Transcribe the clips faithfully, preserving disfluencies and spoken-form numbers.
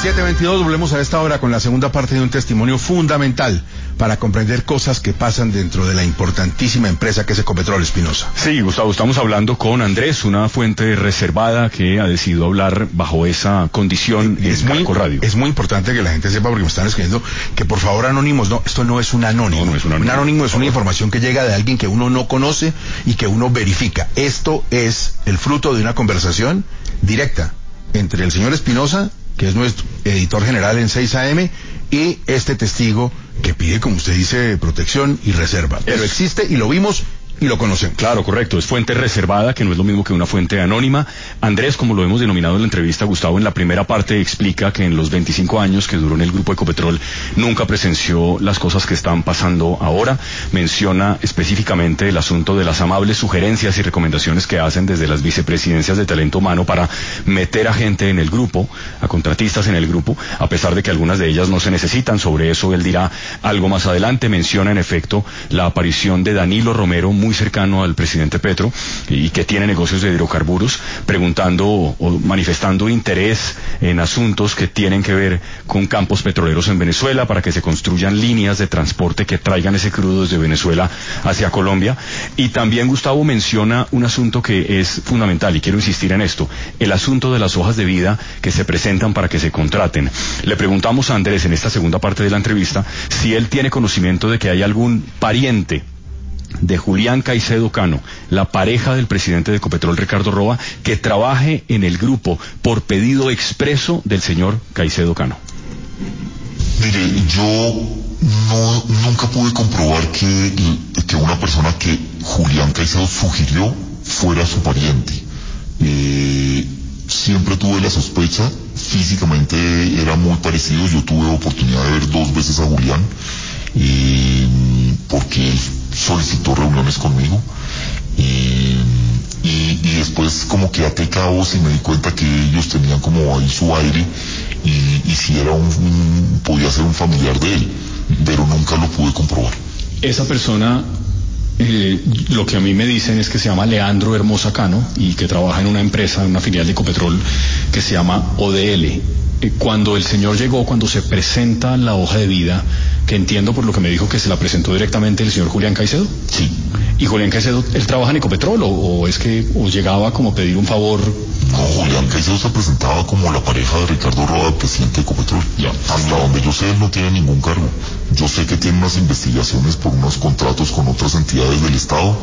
siete veintidós, volvemos a esta hora con la segunda parte de un testimonio fundamental para comprender cosas que pasan dentro de la importantísima empresa que es Ecopetrol, Espinosa. Sí, Gustavo, estamos hablando con Andrés, una fuente reservada que ha decidido hablar bajo esa condición es en muy, Caracol Radio. Es muy importante que la gente sepa, porque me están escribiendo que por favor anónimos, no, esto no es un anónimo. No, no es un anónimo. Un anónimo es una información que llega de alguien que uno no conoce y que uno verifica. Esto es el fruto de una conversación directa entre el señor Espinosa, que es nuestro editor general en seis A M, y este testigo que pide, como usted dice, protección y reserva. Pero existe y lo vimos y lo conocen. Claro, correcto, es fuente reservada, que no es lo mismo que una fuente anónima. Andrés, como lo hemos denominado en la entrevista, Gustavo, en la primera parte explica que en los veinticinco años que duró en el grupo Ecopetrol nunca presenció las cosas que están pasando ahora. Menciona específicamente el asunto de las amables sugerencias y recomendaciones que hacen desde las vicepresidencias de talento humano para meter a gente en el grupo, a contratistas en el grupo, a pesar de que algunas de ellas no se necesitan. Sobre eso él dirá algo más adelante. Menciona en efecto la aparición de Danilo Romero, muy cercano al presidente Petro y que tiene negocios de hidrocarburos, preguntando o manifestando interés en asuntos que tienen que ver con campos petroleros en Venezuela para que se construyan líneas de transporte que traigan ese crudo desde Venezuela hacia Colombia. Y también Gustavo menciona un asunto que es fundamental y quiero insistir en esto, el asunto de las hojas de vida que se presentan para que se contraten. Le preguntamos a Andrés en esta segunda parte de la entrevista si él tiene conocimiento de que hay algún pariente de Julián Caicedo Cano, la pareja del presidente de Ecopetrol, Ricardo Roa, que trabaje en el grupo por pedido expreso del señor Caicedo Cano. Mire, yo no, nunca pude comprobar que, que una persona que Julián Caicedo sugirió fuera su pariente. Eh, siempre tuve la sospecha, físicamente era muy parecido, yo tuve oportunidad de ver dos veces a Julián, eh, porque él solicitó reuniones conmigo, eh, y, y después como que até cabos y me di cuenta que ellos tenían como ahí su aire, y, y si era un, un podía ser un familiar de él, pero nunca lo pude comprobar. Esa persona, eh, lo que a mí me dicen es que se llama Leandro Hermosa Cano y que trabaja en una empresa, en una filial de Ecopetrol que se llama O D L. Eh, cuando el señor llegó, cuando se presenta la hoja de vida, que entiendo por lo que me dijo que se la presentó directamente el señor Julián Caicedo. Sí. ¿Y Julián Caicedo, él trabaja en Ecopetrol o, o es que o llegaba como a pedir un favor? No, Julián Caicedo se presentaba como la pareja de Ricardo Roa, presidente de Ecopetrol. Ya. Hasta donde yo sé, él no tiene ningún cargo. Yo sé que tiene unas investigaciones por unos contratos con otras entidades del Estado,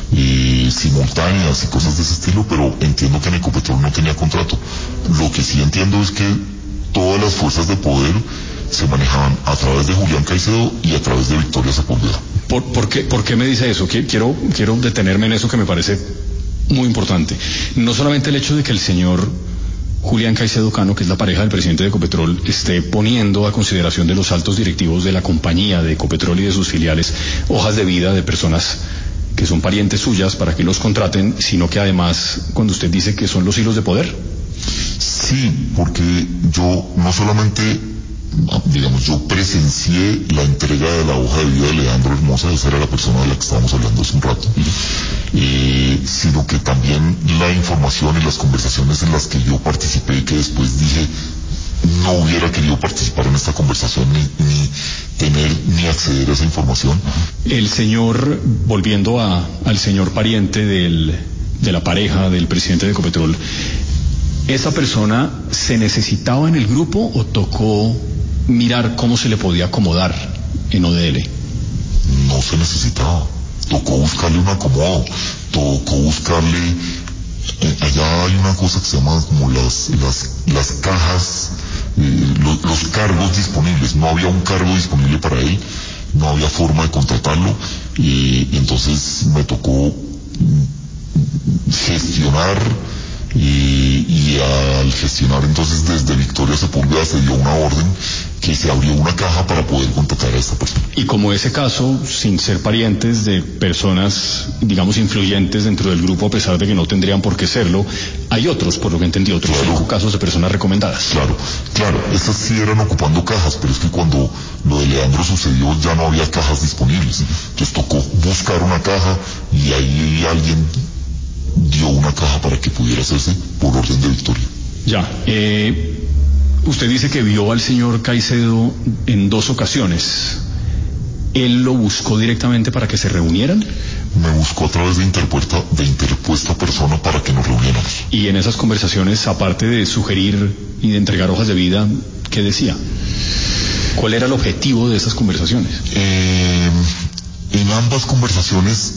y simultáneas y cosas de ese estilo, pero entiendo que en Ecopetrol no tenía contrato. Lo que sí entiendo es que todas las fuerzas de poder se manejaban a través de Julián Caicedo y a través de Victoria Sepúlveda. ¿Por, por, qué, ¿Por qué me dice eso? Quiero, quiero detenerme en eso que me parece muy importante. No solamente el hecho de que el señor Julián Caicedo Cano, que es la pareja del presidente de Ecopetrol, esté poniendo a consideración de los altos directivos de la compañía de Ecopetrol y de sus filiales hojas de vida de personas que son parientes suyas para que los contraten, sino que además, cuando usted dice que son los hilos de poder. Sí, porque yo no solamente, digamos, yo presencié la entrega de la hoja de vida de Leandro Hermosa, esa era la persona de la que estábamos hablando hace un rato, eh, sino que también la información y las conversaciones en las que yo participé y que después dije no hubiera querido participar en esta conversación ni, ni tener ni acceder a esa información. El señor, volviendo a, al señor pariente del, de la pareja del presidente de Ecopetrol, ¿esa persona se necesitaba en el grupo o tocó mirar cómo se le podía acomodar en O D L? No se necesitaba, tocó buscarle un acomodo, tocó buscarle, eh, allá hay una cosa que se llama como las, las, las cajas, eh, los, los cargos disponibles, no había un cargo disponible para él, no había forma de contratarlo, y, y entonces me tocó gestionar. Y, y al gestionar entonces desde Victoria Sepúlveda se dio una orden que se abrió una caja para poder contratar a esta persona. Y como ese caso, sin ser parientes de personas, digamos, influyentes dentro del grupo, a pesar de que no tendrían por qué serlo, hay otros, por lo que entendí, otros claro. cinco casos de personas recomendadas. Claro, claro, estas sí eran ocupando cajas, pero es que cuando lo de Leandro sucedió ya no había cajas disponibles. Entonces tocó buscar una caja y ahí alguien dio una caja para que pudiera hacerse por orden de Victoria. Ya, eh, Usted dice que vio al señor Caicedo en dos ocasiones. ¿Él lo buscó directamente para que se reunieran? Me buscó a través de interpuesta, de interpuesta persona para que nos reuniéramos. Y en esas conversaciones, aparte de sugerir y de entregar hojas de vida, ¿qué decía? ¿Cuál era el objetivo de esas conversaciones? Eh, en ambas conversaciones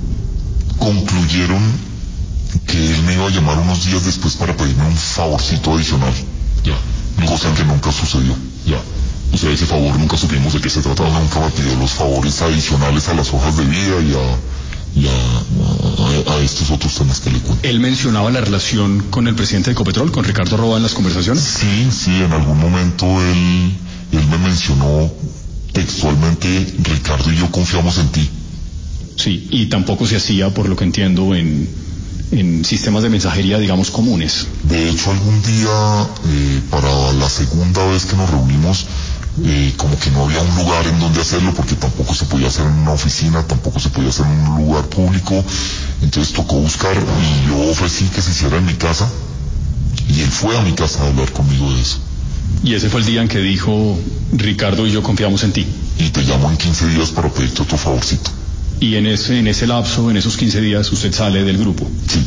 concluyeron que él me iba a llamar unos días después para pedirme un favorcito adicional. Ya. Cosa que nunca sucedió. Ya. O sea, ese favor nunca supimos de qué se trataba. Nunca me pidió los favores adicionales a las hojas de vida y a, y a, a, a estos otros temas que le cuento. ¿Él mencionaba la relación con el presidente de Ecopetrol, con Ricardo Roa, en las conversaciones? Sí, sí, en algún momento él, él me mencionó textualmente: Ricardo y yo confiamos en ti. Sí, y tampoco se hacía, por lo que entiendo, en, en sistemas de mensajería, digamos, comunes. De hecho, algún día, eh, para la segunda vez que nos reunimos, Eh, como que no había un lugar en donde hacerlo, porque tampoco se podía hacer en una oficina, tampoco se podía hacer en un lugar público. Entonces tocó buscar, y yo ofrecí que se hiciera en mi casa, y él fue a mi casa a hablar conmigo de eso. Y ese fue el día en que dijo: Ricardo y yo confiamos en ti. Y te llamo en quince días para pedirte otro favorcito. Y en ese, en ese lapso, en esos quince días, usted sale del grupo. Sí.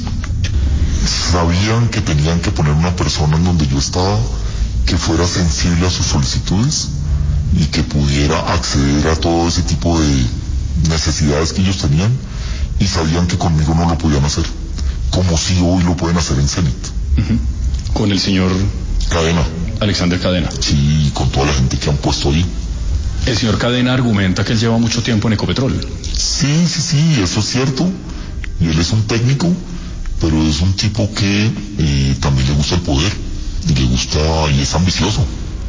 Sabían que tenían que poner una persona en donde yo estaba, que fuera sensible a sus solicitudes y que pudiera acceder a todo ese tipo de necesidades que ellos tenían, y sabían que conmigo no lo podían hacer, como si hoy lo pueden hacer en Zenit. Uh-huh. Con el señor Cadena. Alexander Cadena. Sí, con toda la gente que han puesto ahí. El señor Cadena argumenta que él lleva mucho tiempo en Ecopetrol. Sí, sí, sí, eso es cierto, y él es un técnico, pero es un tipo que eh, también le gusta el poder, y le gusta, y es ambicioso.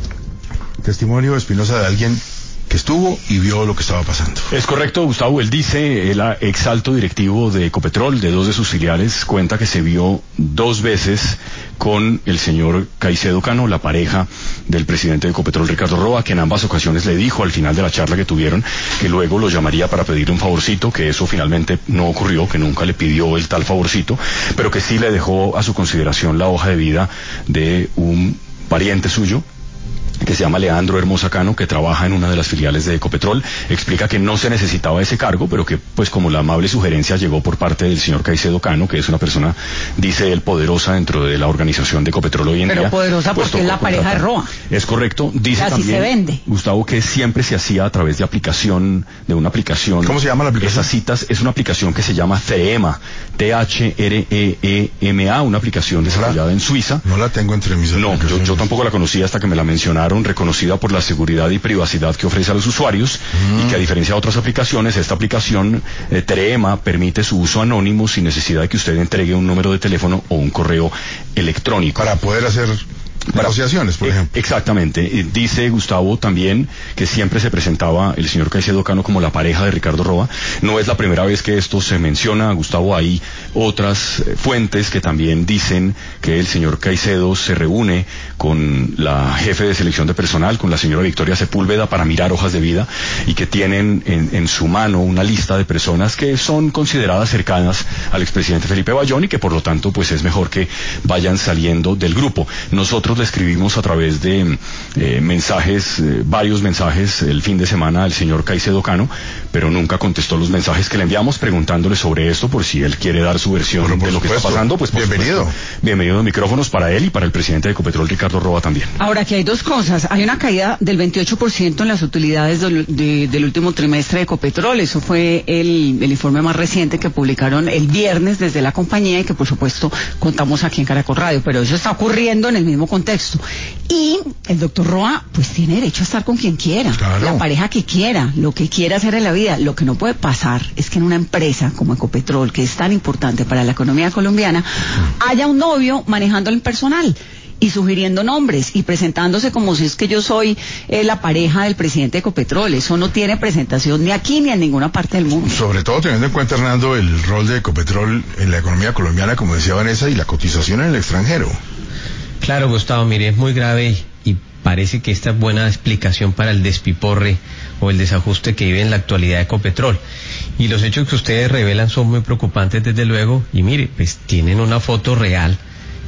Testimonio, Espinosa, de alguien que estuvo y vio lo que estaba pasando. Es correcto, Gustavo. Él dice, el exalto directivo de Ecopetrol, de dos de sus filiales, cuenta que se vio dos veces con el señor Caicedo Cano, la pareja del presidente de Ecopetrol, Ricardo Roa, que en ambas ocasiones le dijo al final de la charla que tuvieron que luego lo llamaría para pedirle un favorcito, que eso finalmente no ocurrió, que nunca le pidió el tal favorcito, pero que sí le dejó a su consideración la hoja de vida de un pariente suyo, que se llama Leandro Hermosa Cano, que trabaja en una de las filiales de Ecopetrol. Explica que no se necesitaba ese cargo, pero que, pues, como la amable sugerencia llegó por parte del señor Caicedo Cano, que es una persona, dice él, poderosa dentro de la organización de Ecopetrol hoy en pero día. Pero poderosa pues, porque es la pareja de Roa. Es correcto. Dice así también, se vende. Gustavo, que siempre se hacía a través de aplicación, de una aplicación. ¿Cómo se llama la aplicación? Esas citas, es una aplicación que se llama Threema, T H R E E M A, una aplicación desarrollada en Suiza. No la tengo entre mis No, yo, yo tampoco la conocía hasta que me la mencionaron, reconocida por la seguridad y privacidad que ofrece a los usuarios, mm. y que, a diferencia de otras aplicaciones, esta aplicación eh, Threema permite su uso anónimo sin necesidad de que usted entregue un número de teléfono o un correo electrónico. Para poder hacer negociaciones, por ejemplo. Exactamente. Dice Gustavo también que siempre se presentaba el señor Caicedo Cano como la pareja de Ricardo Roa. No es la primera vez que esto se menciona, Gustavo. Hay otras eh, fuentes que también dicen que el señor Caicedo se reúne con la jefe de selección de personal, con la señora Victoria Sepúlveda, para mirar hojas de vida, y que tienen en, en su mano una lista de personas que son consideradas cercanas al expresidente Felipe Bayón, y que por lo tanto pues es mejor que vayan saliendo del grupo. Nosotros le escribimos a través de eh, mensajes, eh, varios mensajes el fin de semana al señor Caicedo Cano, pero nunca contestó los mensajes que le enviamos preguntándole sobre esto, por si él quiere dar su versión bueno, de lo supuesto. que está pasando. Pues bienvenido. Supuesto, bienvenido a micrófonos para él y para el presidente de Ecopetrol, Ricardo Roa, también. Ahora, aquí hay dos cosas. Hay una caída del veintiocho por ciento en las utilidades del, de, del último trimestre de Ecopetrol. Eso fue el, el informe más reciente que publicaron el viernes desde la compañía, y que por supuesto contamos aquí en Caracol Radio, pero eso está ocurriendo en el mismo contexto. Y el doctor Roa pues tiene derecho a estar con quien quiera, claro. La pareja que quiera, lo que quiera hacer en la vida. Lo que no puede pasar es que en una empresa como Ecopetrol, que es tan importante para la economía colombiana, haya un novio manejando el personal y sugiriendo nombres y presentándose como si es que yo soy eh, la pareja del presidente de Ecopetrol. Eso no tiene presentación ni aquí ni en ninguna parte del mundo. Sobre todo teniendo en cuenta, Hernando, el rol de Ecopetrol en la economía colombiana, como decía Vanessa, y la cotización en el extranjero. Claro, Gustavo, mire, es muy grave, y, y parece que esta es buena explicación para el despiporre o el desajuste que vive en la actualidad de Ecopetrol. Y los hechos que ustedes revelan son muy preocupantes, desde luego, y mire, pues tienen una foto real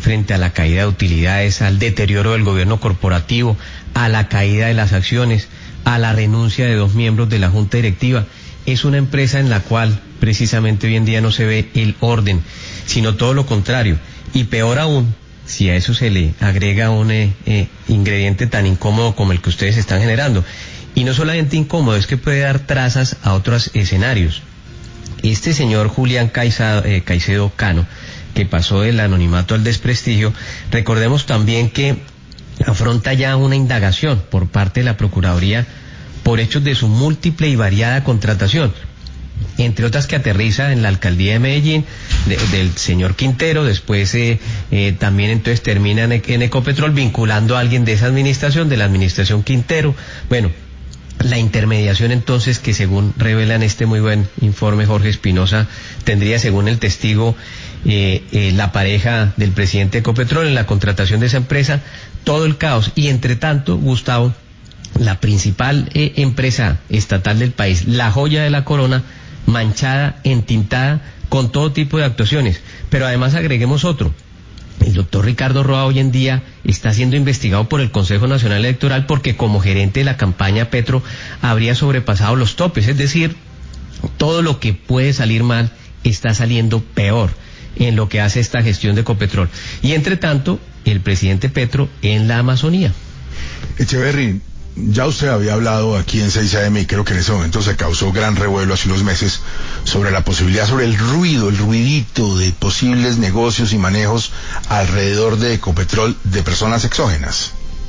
frente a la caída de utilidades, al deterioro del gobierno corporativo, a la caída de las acciones, a la renuncia de dos miembros de la junta directiva. Es una empresa en la cual precisamente hoy en día no se ve el orden, sino todo lo contrario. Y peor aún, si a eso se le agrega un eh, eh, ingrediente tan incómodo como el que ustedes están generando. Y no solamente incómodo, es que puede dar trazas a otros escenarios. Este señor Julián Caicedo, eh, Caicedo Cano, que pasó del anonimato al desprestigio, recordemos también que afronta ya una indagación por parte de la Procuraduría por hechos de su múltiple y variada contratación, entre otras que aterriza en la alcaldía de Medellín, de, del señor Quintero, después eh, eh, también entonces termina en, en Ecopetrol vinculando a alguien de esa administración, de la administración Quintero. Bueno, la intermediación entonces que según revela en este muy buen informe Jorge Espinosa, tendría según el testigo eh, eh, la pareja del presidente de Ecopetrol en la contratación de esa empresa, todo el caos. Y entre tanto, Gustavo, la principal eh, empresa estatal del país, la joya de la corona, manchada, entintada, con todo tipo de actuaciones. Pero además agreguemos otro. El doctor Ricardo Roa hoy en día está siendo investigado por el Consejo Nacional Electoral porque como gerente de la campaña Petro habría sobrepasado los topes. Es decir, todo lo que puede salir mal está saliendo peor en lo que hace esta gestión de Ecopetrol. Y entre tanto, el presidente Petro en la Amazonía. Echeverry, ya usted había hablado aquí en seis A M y creo que en ese momento se causó gran revuelo hace unos meses sobre la posibilidad, sobre el ruido, el ruidito de posibles negocios y manejos alrededor de Ecopetrol de personas exógenas.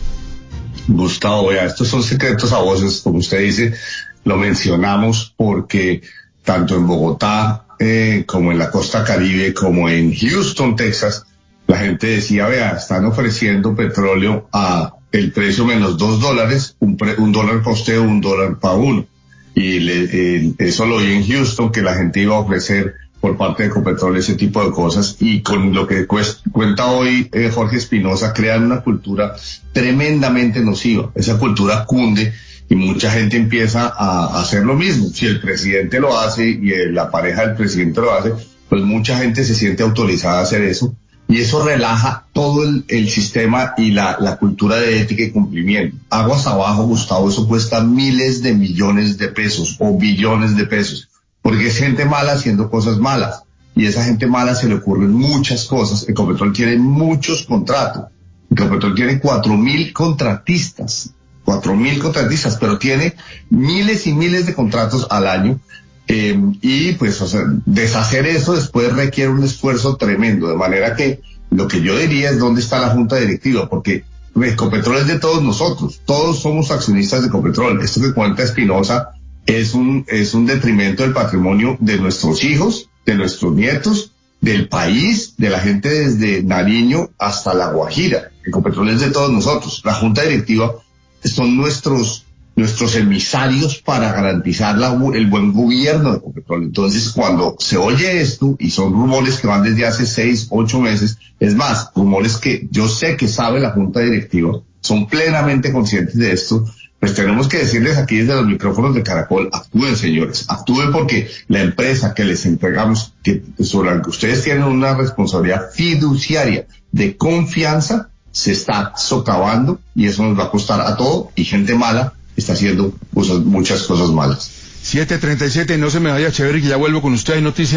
Gustavo, vea, estos son secretos a voces, como usted dice, lo mencionamos porque tanto en Bogotá eh, como en la costa Caribe, como en Houston, Texas, la gente decía, vea, están ofreciendo petróleo a el precio menos dos dólares, un, pre, un dólar costeo, un dólar para uno. Y le, eh, eso lo oí en Houston, que la gente iba a ofrecer por parte de Ecopetrol ese tipo de cosas. Y con lo que cuesta, cuenta hoy eh, Jorge Espinosa, crean una cultura tremendamente nociva. Esa cultura cunde y mucha gente empieza a, a hacer lo mismo. Si el presidente lo hace y eh, la pareja del presidente lo hace, pues mucha gente se siente autorizada a hacer eso. Y eso relaja todo el, el sistema y la, la cultura de ética y cumplimiento. Aguas abajo, Gustavo, eso cuesta miles de millones de pesos o billones de pesos, porque es gente mala haciendo cosas malas. Y a esa gente mala se le ocurren muchas cosas. Ecopetrol tiene muchos contratos. Ecopetrol tiene cuatro mil contratistas, cuatro mil contratistas, pero tiene miles y miles de contratos al año. Eh, y pues, o sea, deshacer eso después requiere un esfuerzo tremendo, de manera que lo que yo diría es dónde está la junta directiva, porque Ecopetrol es de todos nosotros, todos somos accionistas de Ecopetrol. Esto que cuenta Espinosa es un, es un detrimento del patrimonio de nuestros hijos, de nuestros nietos, del país, de la gente desde Nariño hasta La Guajira. Ecopetrol es de todos nosotros. La junta directiva son nuestros nuestros emisarios para garantizar la, el buen gobierno de Ecopetrol. Entonces, cuando se oye esto, y son rumores que van desde hace seis, ocho meses, es más, rumores que yo sé que sabe la Junta Directiva, son plenamente conscientes de esto, pues tenemos que decirles aquí desde los micrófonos de Caracol, actúen, señores, actúen, porque la empresa que les entregamos, que sobre la que ustedes tienen una responsabilidad fiduciaria de confianza, se está socavando, y eso nos va a costar a todo, y gente mala está haciendo cosas, muchas cosas malas. siete treinta y siete, no se me vaya, Echeverry, que ya vuelvo con usted. Hay noticias.